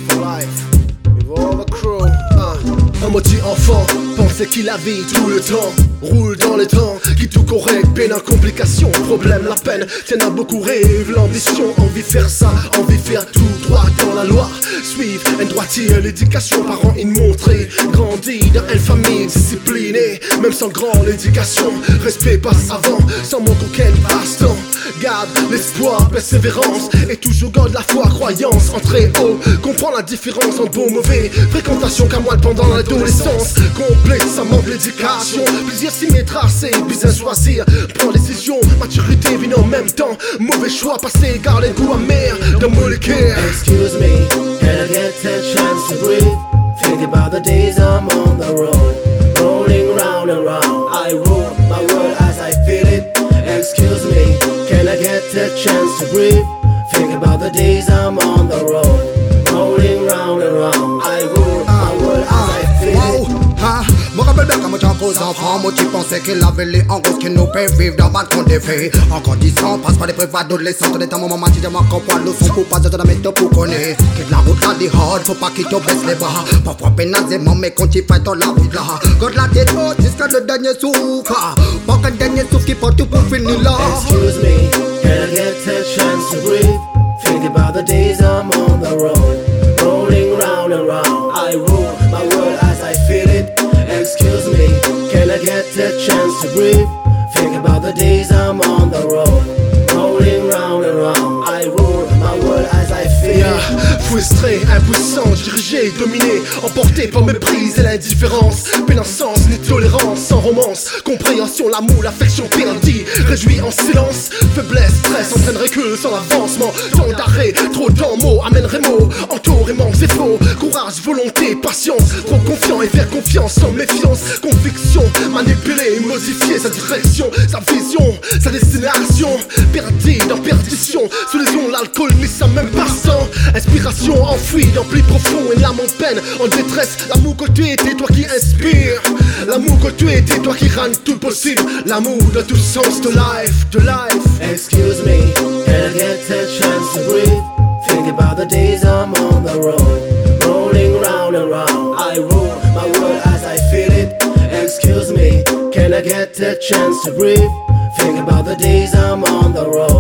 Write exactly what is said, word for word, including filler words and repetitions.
for life. With all the crew. Uh. Un maudit enfant pensait qu'il avait tout le temps. Roule dans les temps, qui tout correct, peine en complication. Problème, la peine, tiens à beaucoup rêve. L'ambition, envie faire ça, envie faire tout droit dans la loi. Suivre un droitier, l'éducation, parents une montrée. Grandi dans une famille disciplinée. Même sans grande éducation, respect passe avant. Sans manque aucun passe-temps. Garde l'espoir, persévérance. Et toujours garde la foi, croyance. Entrer haut, comprendre la différence entre bon mauvais. Fréquentation qu'à moi pendant l'adolescence. Complet, ça manque l'éducation. Plaisir s'y mettra, c'est bien choisir. Prends décision, maturité vient en même temps. Mauvais choix, passé, garde un goût amer de molécule. Excuse me, can I get a chance to breathe? Think about the days I'm on the road, rolling round and round. I rule my world as I feel it. Excuse me, can I get a chance to breathe? Think about the days I'm on the road, rolling round and round. I rule my world as I feel it. Me rappelle bien quand moi j'en cause enfant, moi tu pensais qu'il avait les en rose qui nous fait vivre dans mal qu'on défait. Encore dix ans, passe par les preuves adolescentes, on est un moment match, j'aime encore pas le son pour pas de la méthode pour connaître. Que de la route là des hard, faut pas qu'il te baisse les bras. Parfois pénalement, mais quand tu fais dans la route là, garde la tête haute jusqu'à le dernier souffle. Pas qu'un dernier souffle qui porte tout pour finir là. Excuse me, can I get a chance to breathe? Think about the days I'm on the road, rolling round and round. I rule my world as I feel it. Excuse me, can I get a chance to breathe? Think about the days I'm on the road, rolling round and round. I rule my world as I feel yeah. Frustré, impuissant, dirigé, dominé, emporté par méprise et l'indifférence. Peine en sens, ni tolérance, sans romance. Compréhension, l'amour, l'affection perdue, réjoui en silence. Faiblesse, stress, entraîne recul sans avancement. Temps d'arrêt, trop de mots, amènerait mots. Entouré, manque, c'est faux. Courage, volonté, patience. Trop confiant et faire confiance sans méfiance. Conviction, manipuler, modifier sa direction, sa vision, sa destination. Perdu dans perdition, sous les ondes, l'alcool ni sa même passant. Inspiration enfouie dans plus profond, une âme en peine, en détresse. L'amour que tu étais, toi qui inspire. L'amour que tu étais, toi qui rend tout possible. L'amour de tout sens de life, de life. Excuse me, can I get a chance to breathe? Think about the days I'm on the road, rolling round and round. I rule my world as I feel it. Excuse me, can I get a chance to breathe? Think about the days I'm on the road.